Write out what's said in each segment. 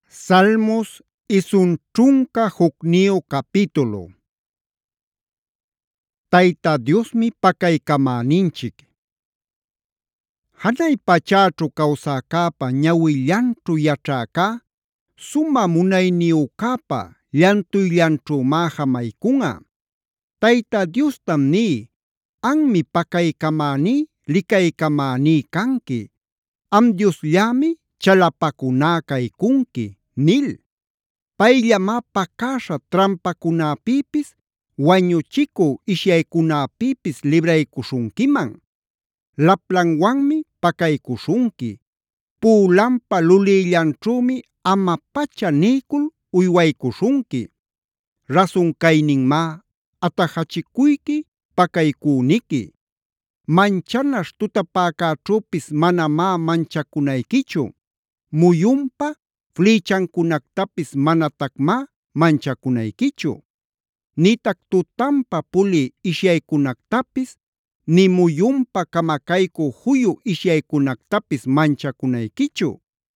Salmos isun ćhunka hukniyuq capítulo. Tayta Diosmi pakaykamäninchik. Janay pachäćhu kawsäkäpa ñawillanćhu yaćhäká, sumä munayniyuqkäpa llantuyllanćhümá hamaykunꞌa. Tayta Diostam ní: anmi pakaykamäní, likaykamäní kanki. Am Diosllämi chalapakuná kaykunki nil. Payllamá pakasha trampakunäpïpis, wañuchikuq ishyaykunäpïpis libraykuśhunkiman. Laplanwanmi pakaykuśhunki. Pulanpa lulïllanćhuumi ama-pacha niykul uywaykuśhunki. Rasun kayninmá atajachikuyki, pakayküniki. Manchanaśh tutapäcäćhüpis manamá manchakunaykichu. Muyunpa flïchancunactapis manatakmá manchakunaykichu. Nïtac tutanpa pulï ishyaykunactapis, nï muyunpa kamakaykuq juyu ishyaykunactapis manchakunaykichu.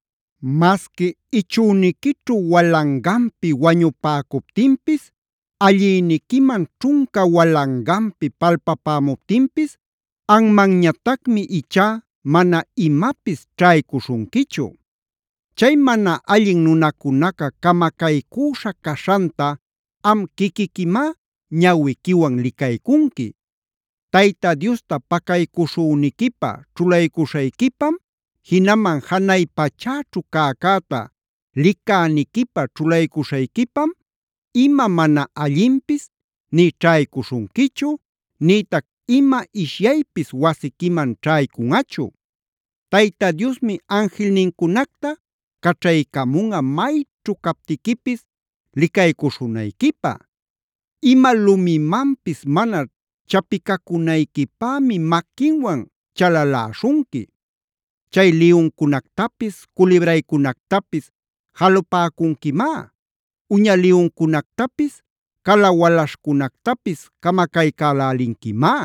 Masqui ichüniquićhu walanganpi wañupäcuptinpis, allïniquiman ćhunka walanganpi palpapämuptinpis, anmanñatacmi ichá mana imapis ćhaykuśhunkichu. Chay mana allin nunacunaca kamakaycüśha caśhanta am quiquiquimá ñawiquiwan licaycunki. Tayta Diosta pakaykuśhüniquipa ćhulaykuśhayquipam, jinaman janay pachäćhu cäcäta licäniquipa ćhulaykuśhayquipam, ima mana allinpis nï ćhaycuśhunquichu, nïtac ima ishyaypis wasiquiman ćhaykunꞌachu. Tayta Diosmi angelnincunacta caćhaycamunꞌa mayćhu captiquipis licaycuśhunayquipa. Ima lumimanpis mana chapicacunayquipämi maquinwan chalaläśhunki. Chay liyuncunactapis, culibraycunactapis jalupäcunquimá. Uña liyuncunactapis, kalawalaśhcunactapis camacaycälälinquimá.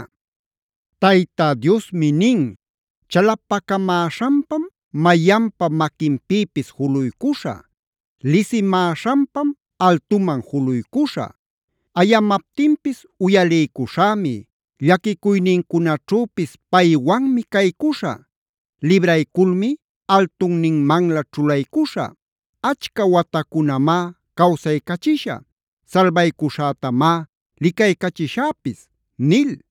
Tayta Diosmi nin: chalapacamäśhanpam mayanpa maquinpïpis juluycuśhä. Lisimäśhanpam altuman juluycuśhä. Ayamaptinpis uyaliykuśhämi. Llaquicuynincunaćhüpis paywanmi caycuśhä. Libraykulmi altunninmanlä ćhulaycuśhä. Achka watacunamá kawsaycachishä. Salbaycuśhätamá licaycachishäpis nil.